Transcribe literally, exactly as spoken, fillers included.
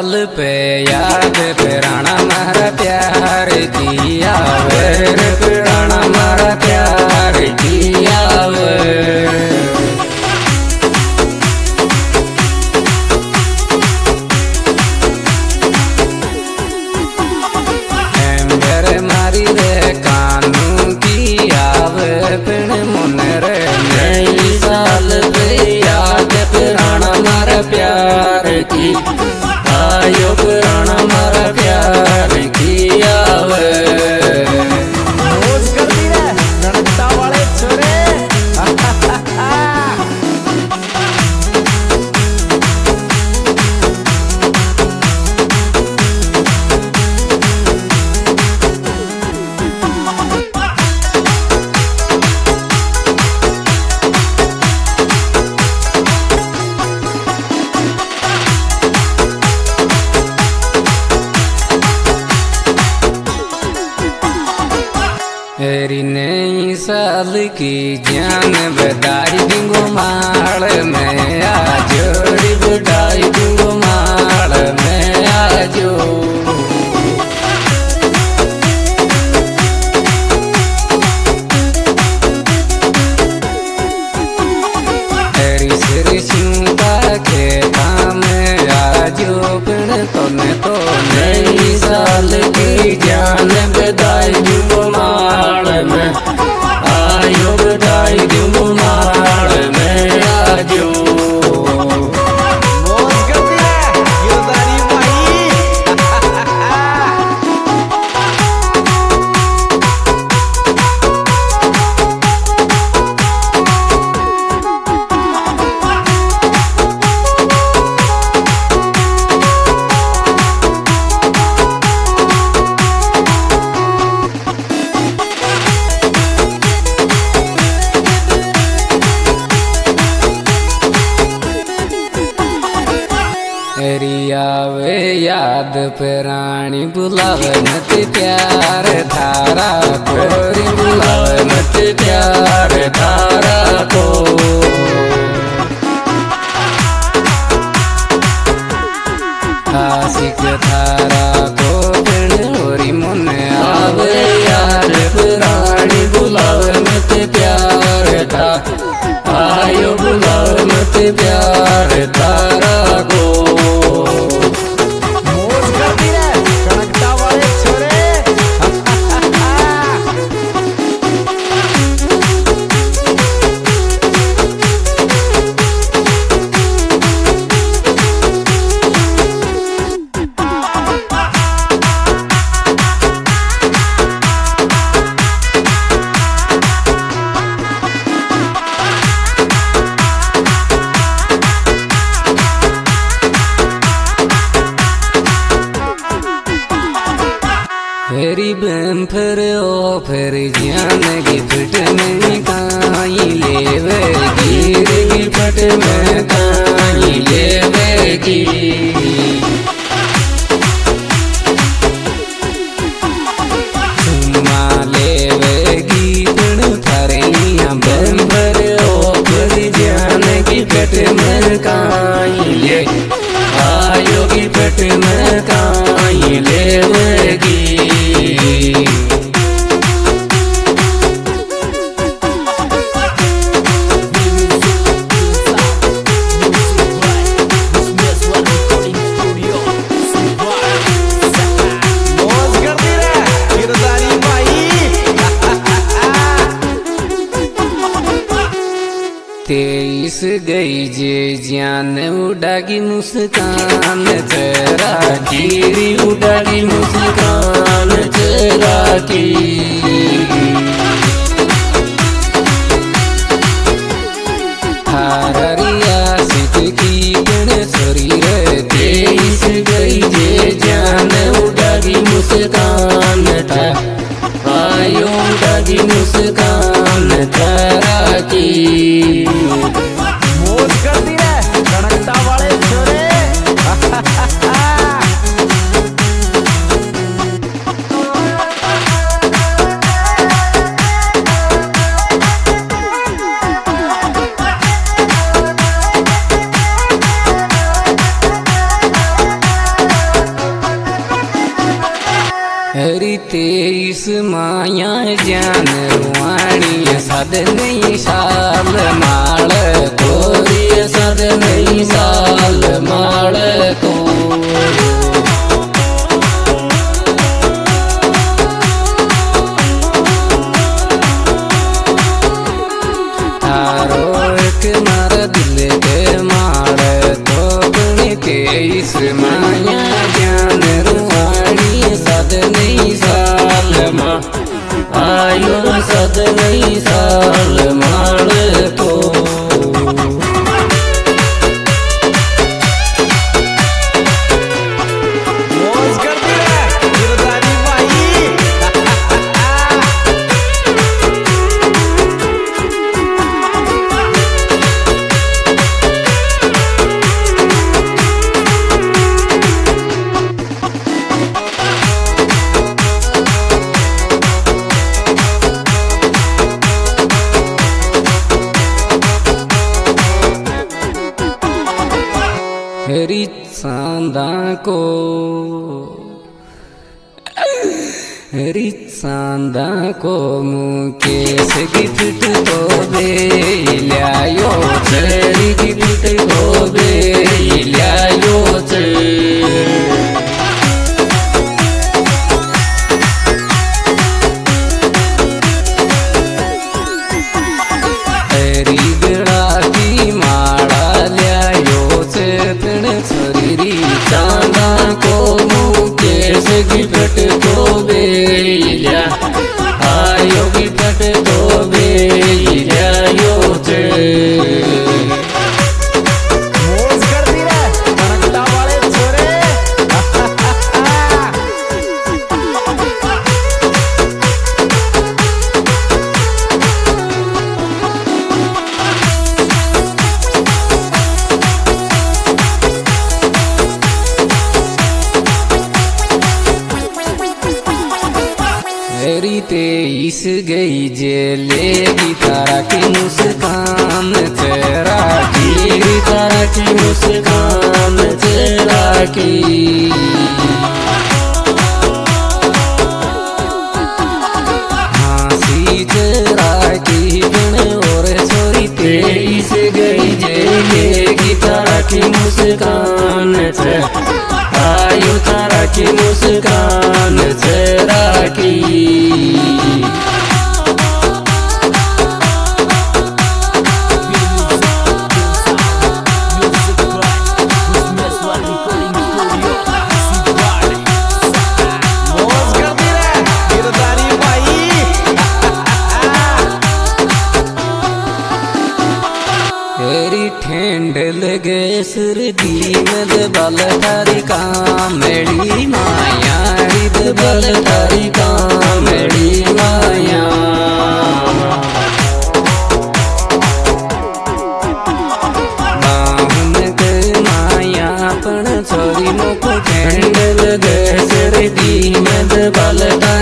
साल पे याद पुराना मारा प्यार की आवे रे पुराना मारा प्यार की आवे। मारी रे कानू की आवे पिण मन रे नई साल पे याद पुराना मारा प्यार की आयो पुराना मारा प्यार की आवे। मौज कर दी रे गणता वाले छोरे। तेरी नई साल की जान बधाई दूंगो माल में आजोड़ी बधाई दूंगो माल में आजो। तेरी सिर सिंगा खेता में आजो पिण तोने तो नई साल की जान बधाई दूंगो माल में आयो बधाई दूंगो माल में आजो। मौज कर दी रे गिरदारी भाई। तेरी आवे याद पुरानी बुलावे मत प्यार थारा कोरी बुलावे मत प्यार थारा को। आशिक थारा को पिण होरी मन आवे याद पुरानी बुलावे मत प्यार था आयो बुलावे मत प्यार थारा को। मौज कर दी रे गणता वाले छोरे। फेरी बम फिर ओ फिर जान गिफ्ट में काई लेवेगी रे गिफ्ट में काई लेवेगी। सुमा लेवेगी पिण थरिया बम फिर ओ फिर जान गिफ्ट में काई ले आयो गिफ्ट में काई लेवेगी। मौज कर दी रे गिरदारी भाई। तेईस गई जे जान उड़ागी मुस्कान तेरा गिरी उड़ागी मुस्कान तेरा की। हारिया सित की गणेश्वरी रे तेईस गई जे जान उड़ागी मुस्कान था आयो उड़ागी मुस्कान तेरा की। मौज कर दी रे गणता वाले छोरे। माया जान रुवाणी सद नहीं साल माल कोरी सद नहीं साल माल को तारो एक मार दिल के माल तो बन के इस माया जान रुवाणी सद नहीं साल मा आयो सद नहीं साल माल को मौज करती है गिरधारी भाई। हेरी चांदा को हेरी चांदा को मुकेश गिफ्ट तो दे लियायो तेरी गिफ्ट तो दे लियायो तेरी बेड़ा की माड़ा लियायो छोरी चांदा को मुकेश गिफ्ट को बेलिया आयो गिफ्ट को बेलिया यो मौज करती है कनकटा वाले छोरे। तेरी तेईस गई जेलेगी तारा की मुस्कान तेरा की तारा की मुस्कान तेरा की हाँसी तेरा की बन और छोरी तेईस गई जेलेगी तारा की मुस्कान आयु तारा की मुस्कान तेरा की मौज करती है गिरधारी भाई। तेरी ठेंड लगे सर्दी में बल तारी कामेड़ी माया रिद बल तारी कामेड़ी माया बाहुन के माया पण छोरी मुख ठेंड लगे सर्दी में बल